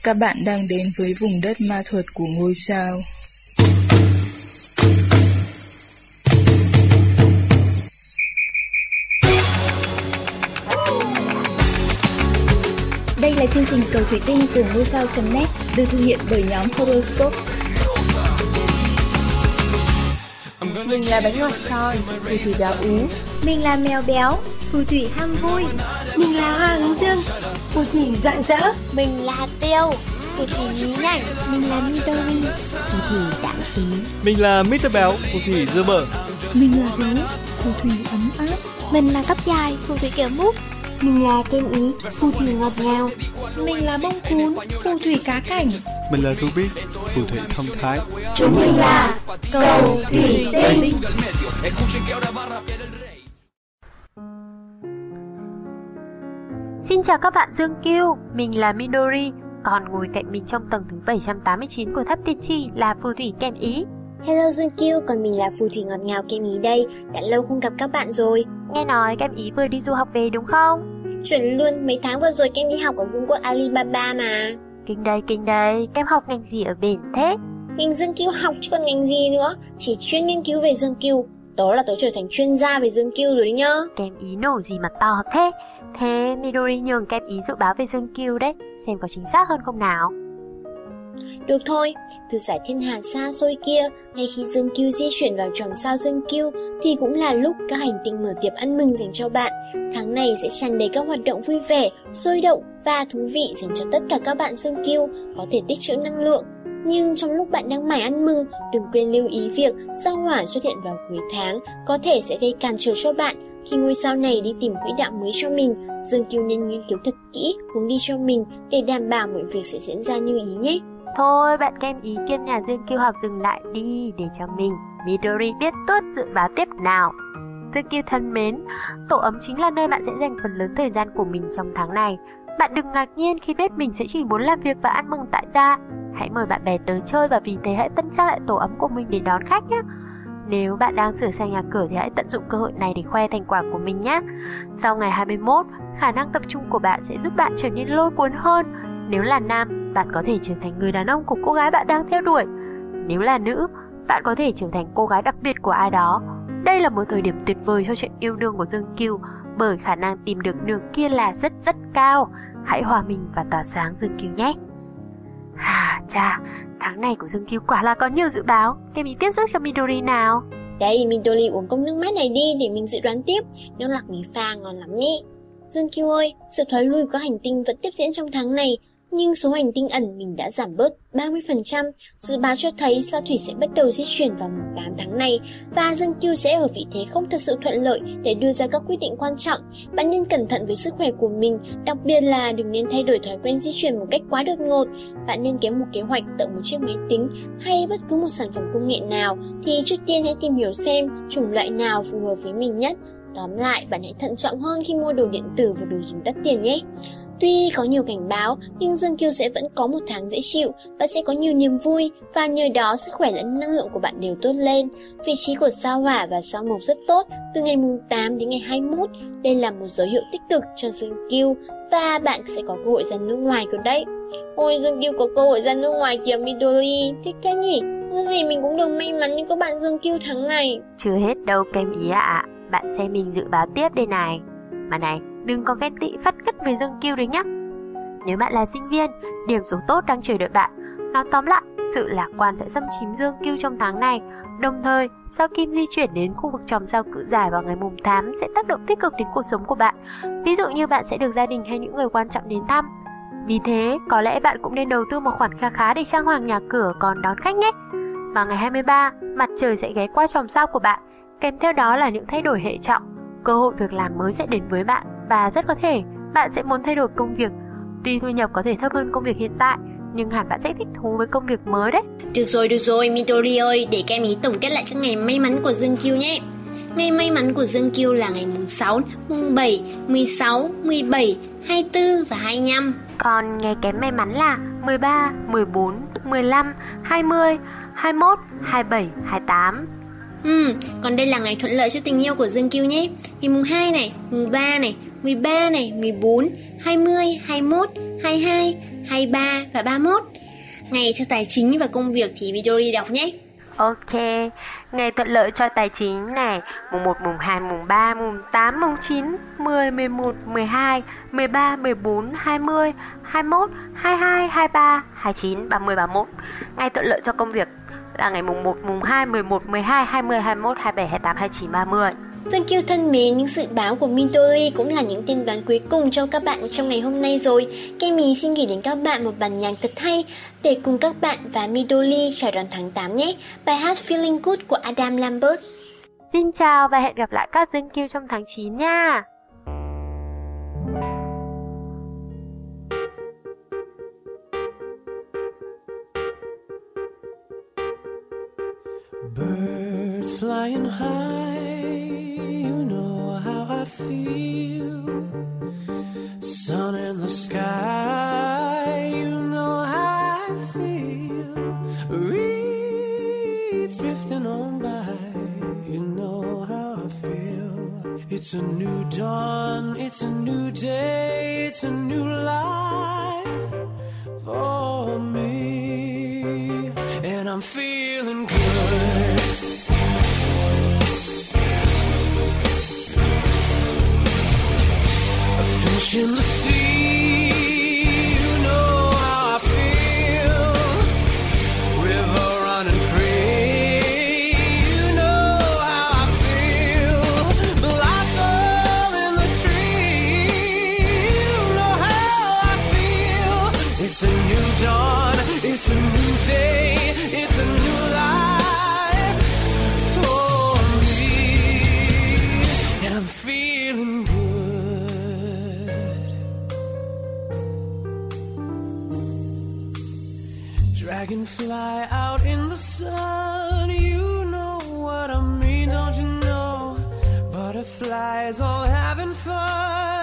Các bạn đang đến với vùng đất ma thuật của ngôi sao. Đây là chương trình Cầu Thủy Tinh của ngôi sao.net được thực hiện bởi nhóm Horoscope. Mình là bánh ngọt tròn, phù thủy béo ú. Mình là mèo béo, phù thủy ham vui. Mình là hoa hướng dương, phù thủy rạng rỡ. Mình là hạt tiêu, phù thủy nhí nhảnh. Mình là Midori, phù thủy đạm trí. Mình là Mr. Béo, phù thủy dưa bở. Mình là gấu, phù thủy ấm áp. Mình là cắp dài, phù thủy kiểu múc. Mình là kem ý, phù thủy ngọt ngào. Mình là bông cún, phù thủy cá cảnh. Mình là Ruby, phù thủy thông thái. Chúng mình là Cầu Thủy Tinh. Xin chào các bạn Dương Kiêu, mình là Midori. Còn ngồi cạnh mình trong tầng thứ 789 của tháp tiên tri là phù thủy kem ý. Hello Dương Kiêu, còn mình là phù thủy ngọt ngào kem ý đây. Đã lâu không gặp các bạn rồi. Nghe nói kem ý vừa đi du học về đúng không? Chuẩn luôn, mấy tháng vừa rồi kem đi học ở vương quốc Alibaba mà. Kinh đây, kem học ngành gì ở bển thế? Ngành Dương Kiêu học chứ còn ngành gì nữa, chỉ chuyên nghiên cứu về Dương Kiêu. Đó là tớ trở thành chuyên gia về Dương Kiêu rồi đấy nhá. Kem ý nổ gì mà to thế? Thế Midori nhường kem ý dự báo về Dương Kiêu đấy, xem có chính xác hơn không nào? Được thôi, từ giải thiên hà xa xôi kia, ngay khi Dương Kiêu di chuyển vào chòm sao Dương Kiêu thì cũng là lúc các hành tinh mở tiệc ăn mừng dành cho bạn. Tháng này sẽ tràn đầy các hoạt động vui vẻ, sôi động và thú vị dành cho tất cả các bạn Dương Kiêu có thể tích trữ năng lượng. Nhưng trong lúc bạn đang mải ăn mừng, đừng quên lưu ý việc sao hỏa xuất hiện vào cuối tháng có thể sẽ gây cản trở cho bạn. Khi ngôi sao này đi tìm quỹ đạo mới cho mình, Dương Kiêu nên nghiên cứu thật kỹ hướng đi cho mình để đảm bảo mọi việc sẽ diễn ra như ý nhé. Thôi bạn kem ý kiêm nhà Dương Kiêu học dừng lại đi để cho mình Midori biết tuốt dự báo tiếp nào. Dương Kiêu thân mến, tổ ấm chính là nơi bạn sẽ dành phần lớn thời gian của mình trong tháng này. Bạn đừng ngạc nhiên khi biết mình sẽ chỉ muốn làm việc và ăn mừng tại gia. Hãy mời bạn bè tới chơi và vì thế hãy tân trang lại tổ ấm của mình để đón khách nhé. Nếu bạn đang sửa sang nhà cửa thì hãy tận dụng cơ hội này để khoe thành quả của mình nhé. Sau ngày 21, khả năng tập trung của bạn sẽ giúp bạn trở nên lôi cuốn hơn. Nếu là nam, bạn có thể trở thành người đàn ông của cô gái bạn đang theo đuổi. Nếu là nữ, bạn có thể trở thành cô gái đặc biệt của ai đó. Đây là một thời điểm tuyệt vời cho chuyện yêu đương của Dương Kiêu, bởi khả năng tìm được nửa kia là rất cao. Hãy hòa mình và tỏa sáng Dương Kiêu nhé. Chà, tháng này của Dương Kiêu quả là có nhiều dự báo. Kem ý tiếp sức cho Midori nào. Đây, Midori uống cốc nước mát này đi để mình dự đoán tiếp. Nước lạc bí pha ngon lắm ý. Dương Kiêu ơi, sự thoái lui của các hành tinh vẫn tiếp diễn trong tháng này, nhưng số hành tinh ẩn mình đã giảm bớt 30%. Dự báo cho thấy sao thủy sẽ bắt đầu di chuyển vào mùng 8 tháng này và Dương Kiêu sẽ ở vị thế không thật sự thuận lợi để đưa ra các quyết định quan trọng. Bạn nên cẩn thận với sức khỏe của mình, đặc biệt là đừng nên thay đổi thói quen di chuyển một cách quá đột ngột. Bạn nên có một kế hoạch tận một chiếc máy tính hay bất cứ một sản phẩm công nghệ nào thì trước tiên hãy tìm hiểu xem chủng loại nào phù hợp với mình nhất. Tóm lại, bạn hãy thận trọng hơn khi mua đồ điện tử và đồ dùng đắt tiền nhé. Tuy có nhiều cảnh báo, nhưng Dương Kiêu sẽ vẫn có một tháng dễ chịu. Bạn sẽ có nhiều niềm vui và nhờ đó sức khỏe lẫn năng lượng của bạn đều tốt lên. Vị trí của sao hỏa và sao mộc rất tốt từ ngày mùng 8 đến ngày 21. Đây là một dấu hiệu tích cực cho Dương Kiêu và bạn sẽ có cơ hội ra nước ngoài cơ đấy. Ôi, Dương Kiêu có cơ hội ra nước ngoài kìa Midori, thích thế nhỉ? Như gì mình cũng được may mắn như các bạn Dương Kiêu tháng này. Chưa hết đâu kem ý ạ. Bạn xem mình dự báo tiếp đây này. Mà này, đừng có ghen tị phát cất về Dương Kiêu đấy nhá. Nếu bạn là sinh viên, điểm số tốt đang chờ đợi bạn. Nói tóm lại, sự lạc quan sẽ xâm chiếm Dương Kiêu trong tháng này. Đồng thời, sao kim di chuyển đến khu vực chòm sao Cự Giải vào ngày mùng 8 sẽ tác động tích cực đến cuộc sống của bạn. Ví dụ như bạn sẽ được gia đình hay những người quan trọng đến thăm. Vì thế, có lẽ bạn cũng nên đầu tư một khoản khá để trang hoàng nhà cửa còn đón khách nhé. Vào ngày 23, mặt trời sẽ ghé qua chòm sao của bạn. Kèm theo đó là những thay đổi hệ trọng. Cơ hội việc làm mới sẽ đến với bạn và rất có thể bạn sẽ muốn thay đổi công việc. Tuy thu nhập có thể thấp hơn công việc hiện tại, nhưng hẳn bạn sẽ thích thú với công việc mới đấy. Được rồi, Midori ơi, để kem ý tổng kết lại các ngày may mắn của Dương Kiêu nhé. Ngày may mắn của Dương Kiêu là ngày mùng 6, mùng 7, 16, 17, 24 và 25. Còn ngày kém may mắn là 13, 14, 15, 20, 21, 27, 28. Còn đây là ngày thuận lợi cho tình yêu của Dương Kiêu nhé. Ngày mùng 2 này, mùng 3 này, 13 này, 14, 20, 21, 22, 23 và 31. Ngày cho tài chính và công việc thì Midori đọc nhé. Ok, ngày thuận lợi cho tài chính này: mùng 1, mùng 2, mùng 3, mùng 8, mùng 9, 10, 11, 12, 13, 14, 20, 21, 22, 23, 29, 30, 31. Ngày thuận lợi cho công việc là ngày mùng 1, mùng 2, 11, 12, 20, 21, 27, 28, 29, 30. Dân Kiêu thân mến, những dự báo của Midori cũng là những tiên đoán cuối cùng cho các bạn trong ngày hôm nay rồi. Kemi xin gửi đến các bạn một bản nhạc thật hay để cùng các bạn và Midori chào đón tháng 8 nhé. Bài hát Feeling Good của Adam Lambert. Xin chào và hẹn gặp lại các dân Kiêu trong tháng 9 nha. Birds flying high, you know how I feel. Sun in the sky, you know how I feel. Reeds drifting on by, you know how I feel. It's a new dawn, it's a new day, it's a new life for me. And I'm feeling good. A fish in the sea, you know how I feel. River running free, you know how I feel. Blossom in the tree, you know how I feel. It's a new dawn, it's a new day, it's a new life for me, and I'm feeling good. Dragonfly out in the sun, you know what I mean, don't you know? Butterflies all having fun.